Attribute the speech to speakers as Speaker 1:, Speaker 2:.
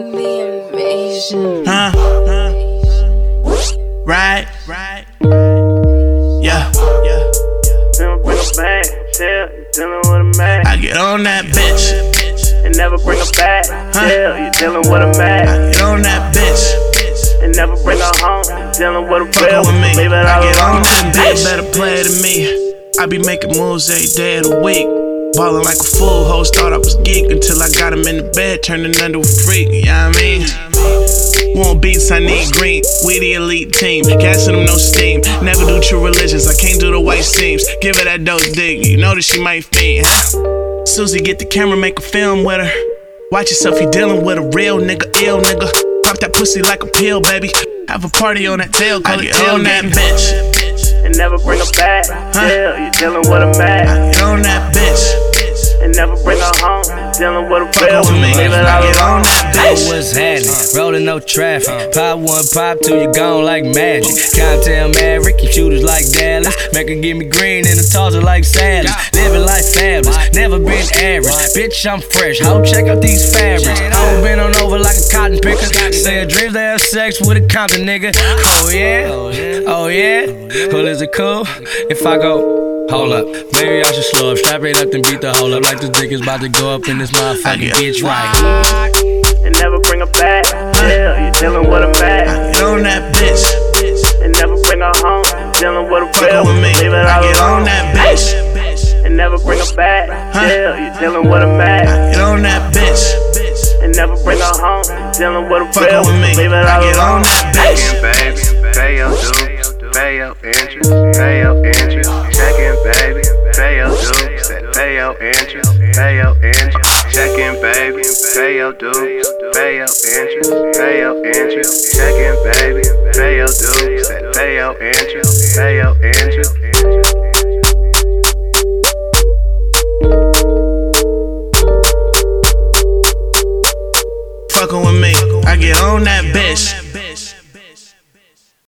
Speaker 1: The invasion.
Speaker 2: Right. Yeah.
Speaker 3: Never bring her back. Tell you dealing with a man.
Speaker 2: I get on that bitch.
Speaker 3: And never bring her back. Tell you dealing with a man.
Speaker 2: I get on that bitch.
Speaker 3: And never bring her home. Dealing with a
Speaker 2: Fuckin' with me.
Speaker 3: Leave it
Speaker 2: I
Speaker 3: all
Speaker 2: get on
Speaker 3: alone.
Speaker 2: that bitch. Better play it than me. I be making moves every day of the week. Ballin' like a fool, hoes thought I was geek until I got him in the bed, turning into a freak, you know what I mean? Want beats, I need green. We the elite team, gassing them no steam. Never do true religions, I can't do the white seams. Give her that dope dig, you know that she might fiend. Susie, get the camera, make a film with her. Watch yourself, you dealing with a real nigga, ill nigga. Pop that pussy like a pill, baby. Have a party on that tail, call it tail that bitch.
Speaker 3: And never bring her back. Tell you dealing with a man.
Speaker 2: I get on that bitch.
Speaker 3: And never bring her home. Dealing with a
Speaker 2: Fuckin' with me.
Speaker 3: Leave it
Speaker 2: I
Speaker 3: all
Speaker 2: get on
Speaker 3: alone.
Speaker 2: that bitch.
Speaker 4: What's happening? Rolling no traffic. Pop one, pop two, you gone like magic. Cocktail Maverick, keep shooters like Dallas. Make her give me green and a tosser like salads. Living life fabulous, never been average. Bitch, I'm fresh. Ho, check out these fabrics. I been on over like a cotton picker. Say a dreams to have sex with a Compton nigga. Oh yeah, oh yeah. Well, is it cool if I go? Hold up, maybe I should slow up. Strap it up and beat the hole up like this dick is about to go up in this motherfucking bitch right.
Speaker 3: And never bring her back. Tell you dealing with a man.
Speaker 2: I get on that bitch.
Speaker 3: And never bring her home. Dealing with a
Speaker 2: Fuckin' with me.
Speaker 3: Leave it
Speaker 2: I
Speaker 3: all
Speaker 2: get on
Speaker 3: alone.
Speaker 2: that bitch.
Speaker 3: And never bring her back. Tell you dealing with a man.
Speaker 2: I get on that bitch.
Speaker 3: And never bring her home. Dealing with a
Speaker 2: Fuckin' with me.
Speaker 3: Leave it
Speaker 2: I
Speaker 3: all
Speaker 2: get on
Speaker 3: alone.
Speaker 2: that bitch.
Speaker 5: Baby, pay your dues, pay your interest, pay your interest. Check in, baby, pay your dues, pay your interest, pay your interest. Check in, baby, pay your dues, pay your interest, pay your interest. Check in, baby, pay your dues, pay your interest, pay your interest.
Speaker 2: Fuckin' with me, I get on that bitch.